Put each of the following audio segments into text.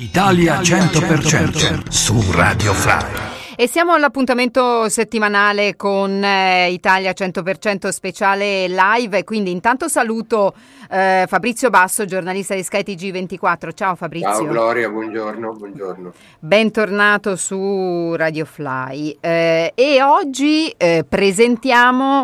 Italia 100% su Radio Fly. E siamo all'appuntamento settimanale con Italia 100% speciale live, quindi intanto saluto Fabrizio Basso, giornalista di Sky TG24. Ciao Fabrizio. Ciao Gloria, buongiorno. Bentornato su Radio Fly. E oggi presentiamo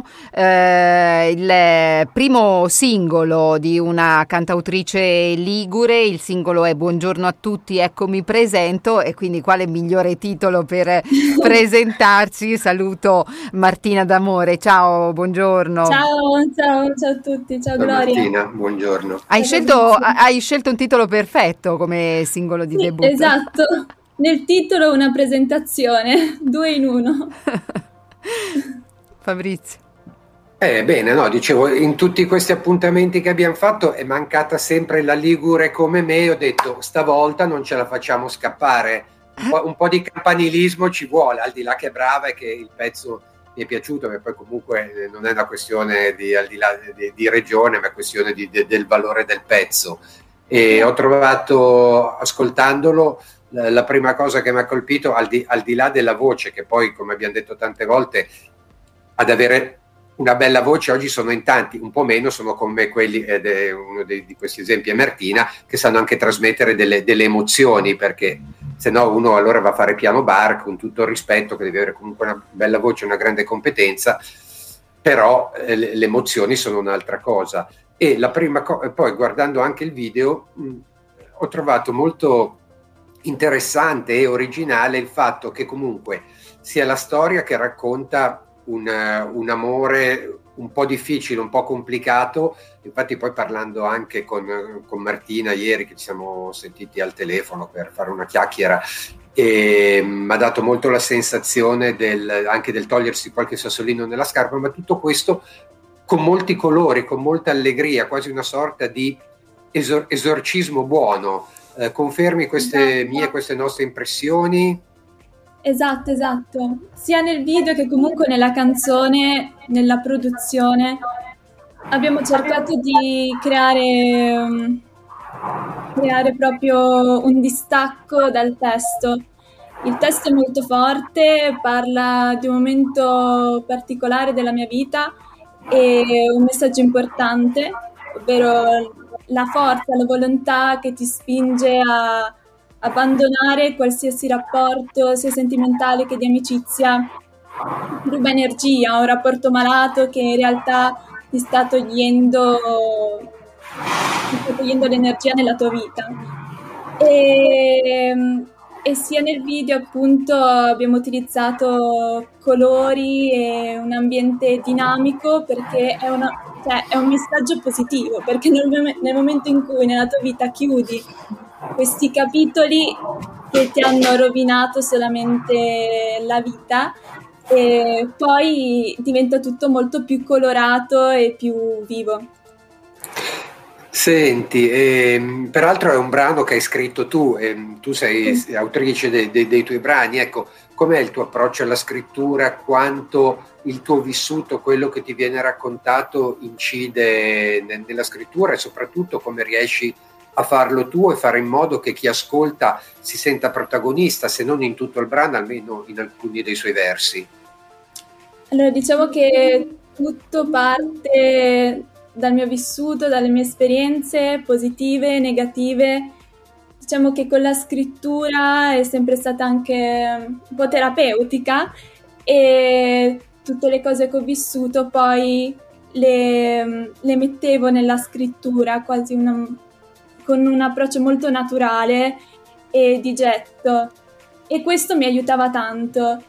il primo singolo di una cantautrice ligure. Il singolo è Buongiorno a tutti, ecco mi presento, e quindi quale migliore titolo per presentarci. Saluto Martina D'Amore. Ciao, buongiorno. Ciao a tutti. Ciao Gloria. Martina, buongiorno. Hai scelto un titolo perfetto come singolo di debutto. Esatto. Nel titolo una presentazione, 2 in 1. Fabrizio. Bene, no, dicevo, in tutti questi appuntamenti che abbiamo fatto è mancata sempre la ligure come me. Ho detto, stavolta non ce la facciamo scappare. Un po' di campanilismo ci vuole, al di là che è brava e che il pezzo mi è piaciuto, perché poi comunque non è una questione al di là di regione, ma è questione del valore del pezzo. E ho trovato, ascoltandolo, la prima cosa che mi ha colpito, al di là della voce, che poi, come abbiamo detto tante volte, ad avere una bella voce oggi sono in tanti, un po' meno sono come quelli, uno di questi esempi è Martina, che sanno anche trasmettere delle emozioni, perché se no uno allora va a fare piano bar, con tutto il rispetto, che deve avere comunque una bella voce, una grande competenza, però le emozioni sono un'altra cosa. E la prima poi guardando anche il video ho trovato molto interessante e originale il fatto che comunque sia la storia che racconta un amore un po' difficile, un po' complicato. Infatti poi parlando anche con Martina ieri, che ci siamo sentiti al telefono per fare una chiacchiera, e mi ha dato molto la sensazione anche del togliersi qualche sassolino nella scarpa, ma tutto questo con molti colori, con molta allegria, quasi una sorta di esorcismo buono. Confermi queste nostre impressioni? Esatto. Sia nel video che comunque nella canzone, nella produzione, abbiamo cercato di creare proprio un distacco dal testo. Il testo è molto forte, parla di un momento particolare della mia vita e un messaggio importante, ovvero la forza, la volontà che ti spinge a abbandonare qualsiasi rapporto, sia sentimentale che di amicizia, ruba energia, un rapporto malato che in realtà ti sta togliendo l'energia nella tua vita. E sia nel video appunto abbiamo utilizzato colori e un ambiente dinamico, perché è un messaggio positivo, perché nel momento in cui nella tua vita chiudi questi capitoli che ti hanno rovinato solamente la vita, e poi diventa tutto molto più colorato e più vivo. Senti, peraltro è un brano che hai scritto tu, tu sei autrice dei tuoi brani. Ecco, com'è il tuo approccio alla scrittura, quanto il tuo vissuto, quello che ti viene raccontato, incide nella scrittura, e soprattutto come riesci a farlo tu e fare in modo che chi ascolta si senta protagonista, se non in tutto il brano, almeno in alcuni dei suoi versi. Allora, diciamo che tutto parte dal mio vissuto, dalle mie esperienze positive e negative. Diciamo che con la scrittura è sempre stata anche un po' terapeutica, e tutte le cose che ho vissuto poi le mettevo nella scrittura, quasi con un approccio molto naturale e di getto, e questo mi aiutava tanto.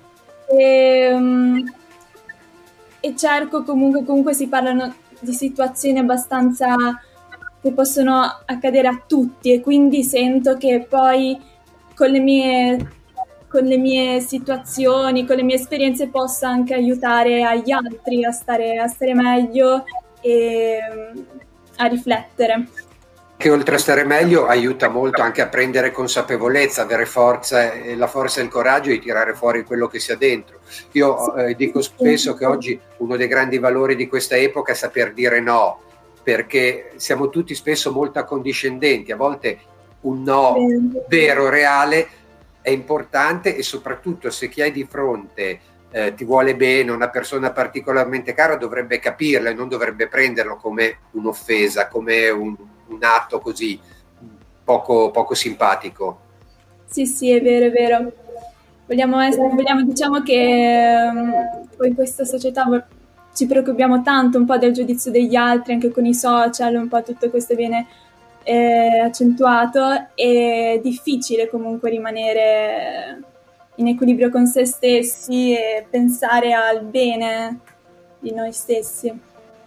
E cerco comunque si parlano di situazioni abbastanza che possono accadere a tutti, e quindi sento che poi con le mie situazioni, con le mie esperienze possa anche aiutare agli altri a stare meglio e a riflettere. Che oltre a stare meglio aiuta molto anche a prendere consapevolezza, avere forza, la forza e il coraggio di tirare fuori quello che sia dentro. Io dico spesso che oggi uno dei grandi valori di questa epoca è saper dire no, perché siamo tutti spesso molto accondiscendenti, a volte un no vero, reale, è importante, e soprattutto se chi hai di fronte ti vuole bene, una persona particolarmente cara, dovrebbe capirla e non dovrebbe prenderlo come un'offesa, come un atto così poco simpatico. Sì, è vero. Diciamo che poi in questa società ci preoccupiamo tanto un po' del giudizio degli altri, anche con i social, un po' tutto questo viene accentuato. È difficile comunque rimanere in equilibrio con se stessi e pensare al bene di noi stessi.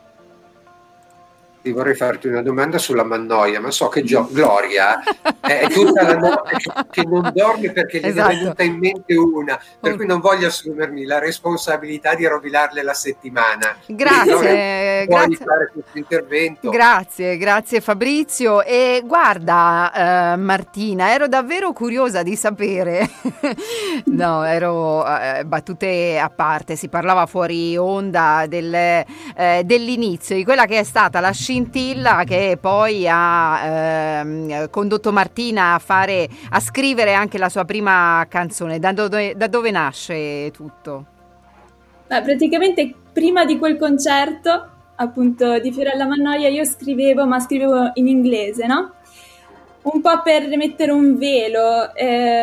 Ti vorrei farti una domanda sulla Mannoia, ma so che Gloria è tutta la notte che non dorme perché gli è venuta in mente una, per cui non voglio assumermi la responsabilità di rovinarle la settimana. Grazie, puoi fare questo intervento. Grazie Fabrizio. E guarda Martina, ero davvero curiosa di sapere, no, ero battute a parte, si parlava fuori onda dell'inizio, di quella che è stata la scintilla che poi ha condotto Martina a scrivere anche la sua prima canzone. Da dove nasce tutto? Praticamente prima di quel concerto, appunto, di Fiorella Mannoia, io scrivevo in inglese, no? Un po' per mettere un velo,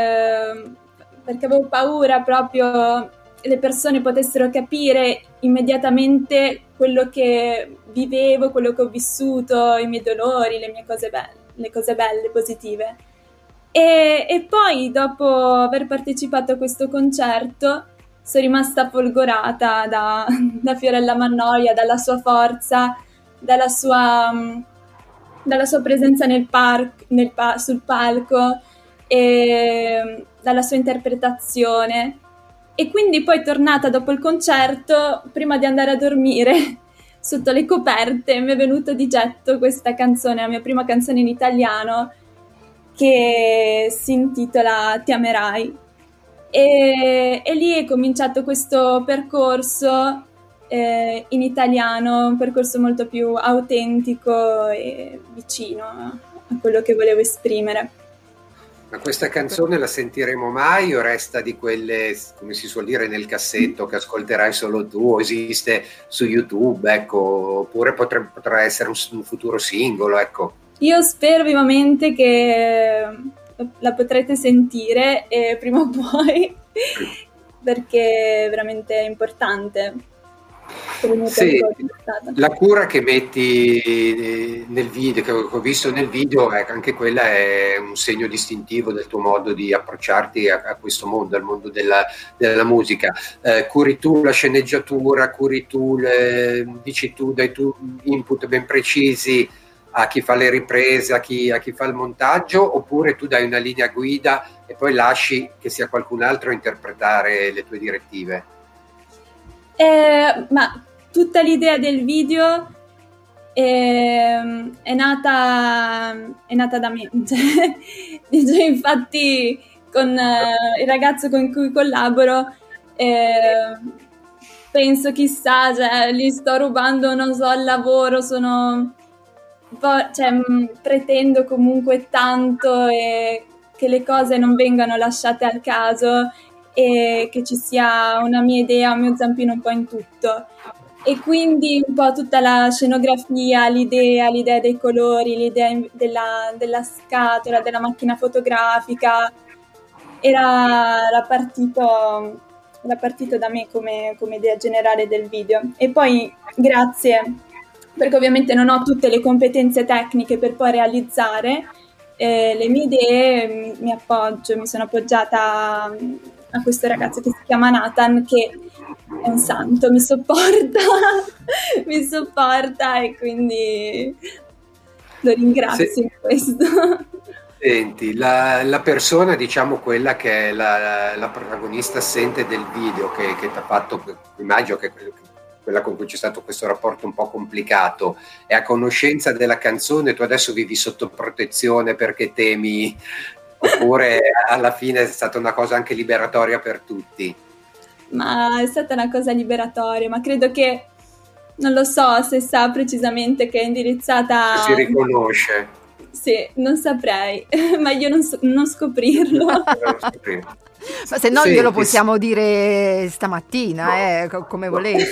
perché avevo paura proprio le persone potessero capire immediatamente quello che vivevo, quello che ho vissuto, i miei dolori, le cose belle, positive. E poi, dopo aver partecipato a questo concerto, sono rimasta folgorata da Fiorella Mannoia, dalla sua forza, dalla sua presenza sul palco, e dalla sua interpretazione. E quindi poi, tornata dopo il concerto, prima di andare a dormire, sotto le coperte, mi è venuto di getto questa canzone, la mia prima canzone in italiano, che si intitola Ti amerai. E lì è cominciato questo percorso in italiano, un percorso molto più autentico e vicino a quello che volevo esprimere. Ma questa canzone la sentiremo mai o resta di quelle, come si suol dire, nel cassetto, che ascolterai solo tu, o esiste su YouTube, ecco, oppure potrà essere un futuro singolo, ecco? Io spero vivamente che la potrete sentire prima o poi, perché è veramente importante. Sì, la cura che metti nel video, che ho visto nel video, anche quella è un segno distintivo del tuo modo di approcciarti a questo mondo, al mondo della musica. Curi tu la sceneggiatura, dici tu, dai tu input ben precisi a chi fa le riprese, a chi fa il montaggio, oppure tu dai una linea guida e poi lasci che sia qualcun altro a interpretare le tue direttive? Ma tutta l'idea del video è nata da me. Infatti, con il ragazzo con cui collaboro, penso, chissà, gli sto rubando, non so, il lavoro, pretendo comunque tanto, e che le cose non vengano lasciate al caso, e che ci sia una mia idea, un mio zampino un po' in tutto. E quindi un po' tutta la scenografia, l'idea dei colori, l'idea della scatola, della macchina fotografica, era partito da me come idea generale del video. E poi, grazie, perché ovviamente non ho tutte le competenze tecniche per poi realizzare le mie idee, mi sono appoggiata a questo ragazzo che si chiama Nathan, che è un santo, mi sopporta e quindi lo ringrazio in questo. Senti, la persona, diciamo, quella che è la protagonista assente del video, che ti ha fatto, immagino che quella con cui c'è stato questo rapporto un po' complicato, è a conoscenza della canzone, tu adesso vivi sotto protezione perché temi, oppure alla fine è stata una cosa anche liberatoria per tutti? Ma è stata una cosa liberatoria, ma credo che, non lo so se sa precisamente che è indirizzata... Si riconosce. Sì, non saprei, meglio non scoprirlo. Ma se no glielo possiamo dire stamattina, come volete.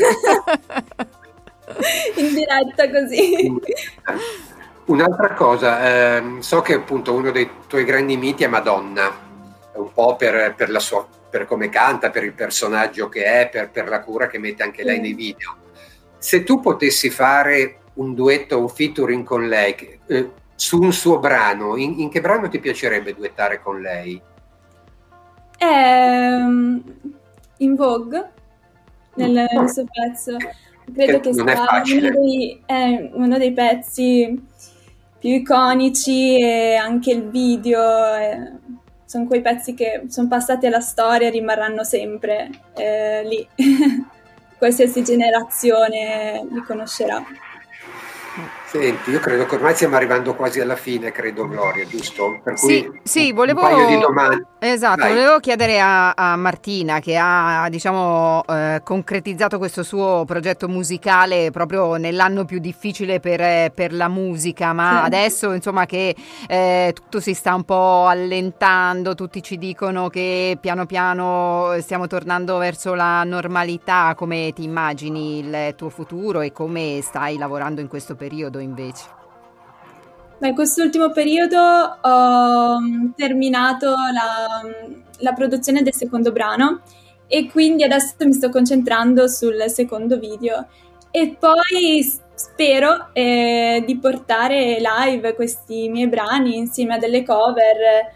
In diretta così. Un'altra cosa, so che appunto uno dei tuoi grandi miti è Madonna, un po' per la sua, per come canta, per il personaggio che è, per la cura che mette anche lei nei video. Se tu potessi fare un duetto, un featuring con lei su un suo brano, in che brano ti piacerebbe duettare con lei? In Vogue, nel suo pezzo. Credo che sia uno dei pezzi più iconici, e anche il video sono quei pezzi che sono passati alla storia e rimarranno sempre lì. Qualsiasi generazione li conoscerà. Senti, io credo che ormai stiamo arrivando quasi alla fine, credo, Gloria, giusto? Per cui sì, volevo, un paio di domande. Esatto, Vai. volevo chiedere a Martina, che ha, diciamo, concretizzato questo suo progetto musicale proprio nell'anno più difficile per la musica, ma adesso, insomma, che tutto si sta un po' allentando, tutti ci dicono che piano piano stiamo tornando verso la normalità. Come ti immagini il tuo futuro e come stai lavorando in questo periodo invece? In quest'ultimo periodo ho terminato la produzione del secondo brano e quindi adesso mi sto concentrando sul secondo video, e poi spero di portare live questi miei brani insieme a delle cover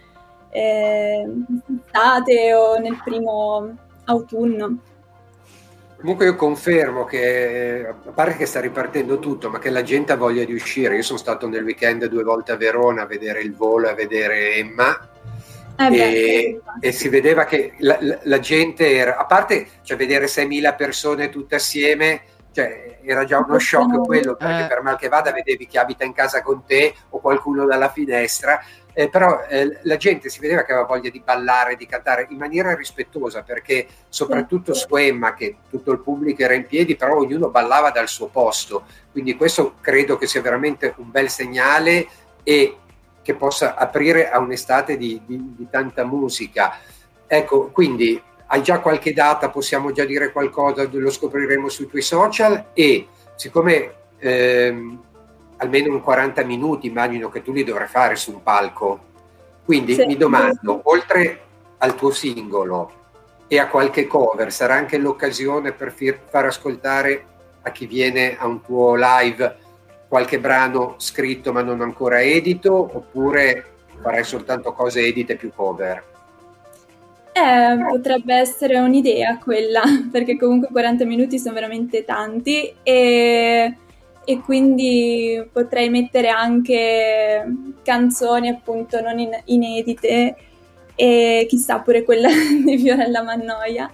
estate o nel primo autunno. Comunque io confermo che, a parte che sta ripartendo tutto, ma che la gente ha voglia di uscire. Io sono stato nel weekend 2 volte a Verona a vedere Il Volo e a vedere Emma, e si vedeva che la gente era, a parte vedere 6.000 persone tutte assieme, era già uno shock quello, perché per mal che vada vedevi chi abita in casa con te o qualcuno dalla finestra. Però la gente si vedeva che aveva voglia di ballare, di cantare in maniera rispettosa, perché soprattutto su Emma, che tutto il pubblico era in piedi, però ognuno ballava dal suo posto, quindi questo credo che sia veramente un bel segnale e che possa aprire a un'estate di tanta musica. Ecco, quindi hai già qualche data, possiamo già dire qualcosa, lo scopriremo sui tuoi social, e siccome almeno un 40 minuti immagino che tu li dovrai fare su un palco, quindi mi domando, oltre al tuo singolo e a qualche cover, sarà anche l'occasione per far ascoltare a chi viene a un tuo live qualche brano scritto ma non ancora edito, oppure farai soltanto cose edite più cover? Potrebbe essere un'idea quella, perché comunque 40 minuti sono veramente tanti, e quindi potrei mettere anche canzoni appunto non inedite, e chissà pure quella di Fiorella Mannoia.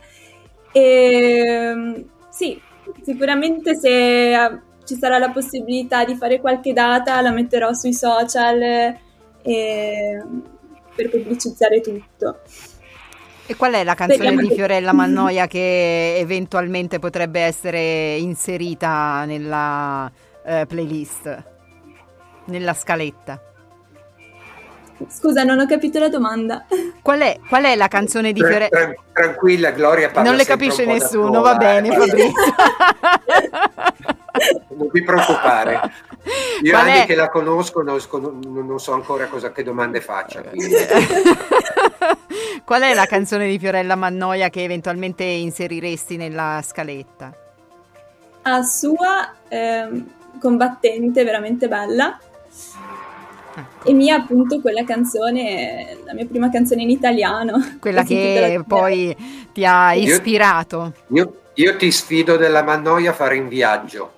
Sì, sicuramente se ci sarà la possibilità di fare qualche data la metterò sui social per pubblicizzare tutto. E qual è la canzone di Fiorella Mannoia che eventualmente potrebbe essere inserita nella playlist, nella scaletta? Scusa, non ho capito la domanda. Qual è la canzone di Fiorella? Tranquilla, Gloria, parla. Non le capisce nessuno, va bene, Fabrizio. Non ti preoccupare. Io anni che la conosco non so ancora che domande faccia. Qual è la canzone di Fiorella Mannoia che eventualmente inseriresti nella scaletta? Sua, Combattente, veramente bella. E mia, appunto, quella canzone, la mia prima canzone in italiano. Quella che poi ti ha ispirato. Io ti sfido della Mannoia a fare In Viaggio.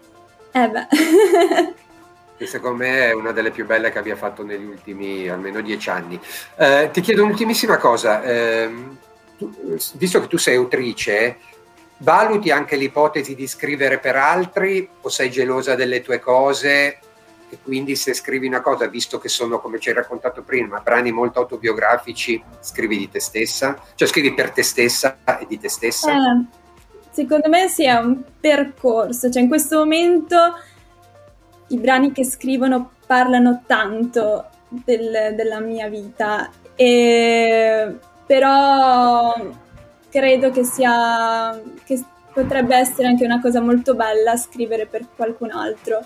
Che secondo me è una delle più belle che abbia fatto negli ultimi almeno 10 anni. Ti chiedo un'ultimissima cosa. Visto che tu sei autrice, valuti anche l'ipotesi di scrivere per altri, o sei gelosa delle tue cose? E quindi se scrivi una cosa, visto che sono, come ci hai raccontato prima, brani molto autobiografici, scrivi di te stessa? Cioè scrivi per te stessa e di te stessa? Secondo me sì, è un percorso. In questo momento i brani che scrivono parlano tanto della mia vita, però credo che potrebbe essere anche una cosa molto bella scrivere per qualcun altro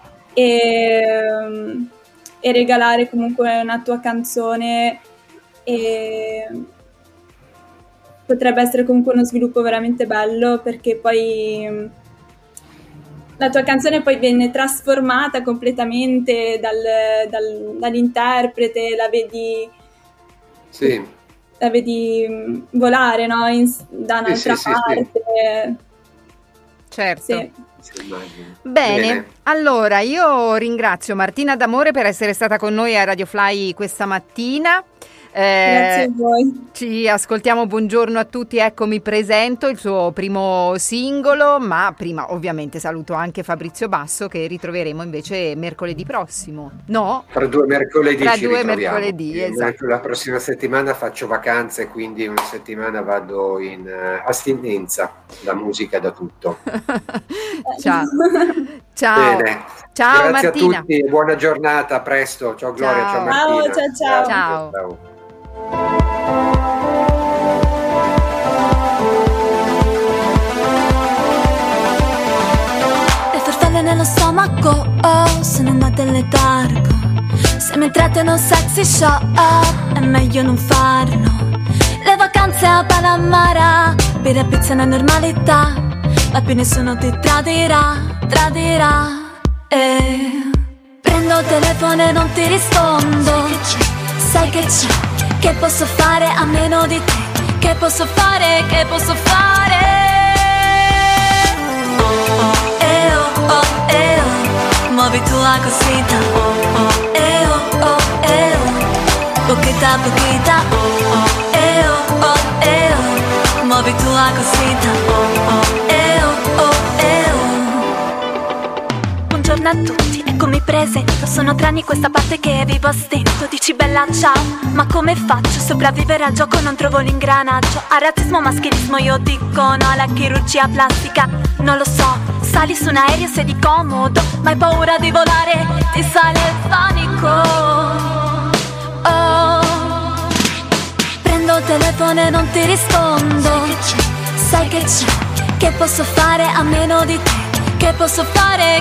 e regalare comunque una tua canzone, e potrebbe essere comunque uno sviluppo veramente bello, perché poi la tua canzone poi viene trasformata completamente dall'interprete, la vedi volare, no? Da un'altra parte. Sì. Certo. Sì. Bene, allora io ringrazio Martina D'Amore per essere stata con noi a Radio Fly questa mattina. Grazie a voi. Ci ascoltiamo Buongiorno a tutti, ecco mi presento, il suo primo singolo, ma prima ovviamente saluto anche Fabrizio Basso, che ritroveremo invece mercoledì prossimo, no? Tra 2 mercoledì Tra ci 2 ritroviamo. mercoledì, esatto. La prossima settimana faccio vacanze, quindi una settimana vado in astinenza da musica e da tutto. Ciao. Ciao. Bene. Ciao Grazie Martina. a tutti e buona giornata, a presto. Ciao Gloria, ciao Martina. Ciao. Ciao. Le farfalle nello stomaco, sono andate in letargo. Se mi trattano sexy show, è meglio non farlo. Le vacanze a Palamara, birra e pizza è una normalità, ma più nessuno ti tradirà. E prendo il telefono e non ti rispondo. Sai che c'è, che posso fare a meno di te? Che posso fare? Muovi tu la cosita, poquita, muovi tu la cosita, Buongiorno a tutti, ecco mi presento, sono 3 anni questa parte che vivo a stento. Dici bella ciao, ma come faccio a sopravvivere al gioco? Non trovo l'ingranaggio. A razzismo, maschilismo io dico no, alla chirurgia plastica non lo so. Sali su un aereo, sei comodo, ma hai paura di volare, ti sale il panico. Oh, prendo il telefono e non ti rispondo. Sai che c'è, che posso fare a meno di te? Che posso fare?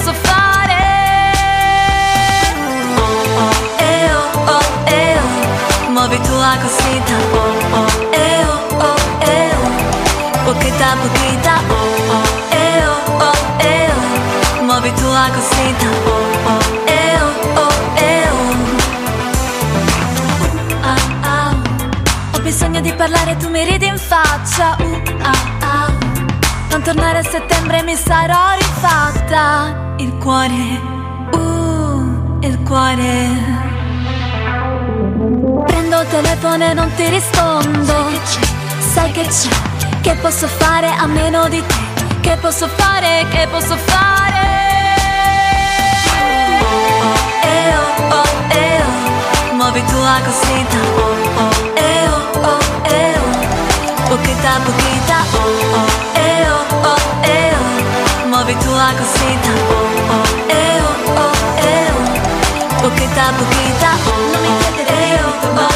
Muovi tu la cosita, poquita, muovi tu la cosita, Ho bisogno di parlare, tu mi ridi in faccia, Non tornare a settembre, mi sarò rifatta. Il cuore. Prendo il telefono e non ti rispondo. Sai che c'è, che posso fare a meno di te? Che posso fare? Muovi tu la cosita, poquita, muovi tu la cosita, poquita, non mi chiedere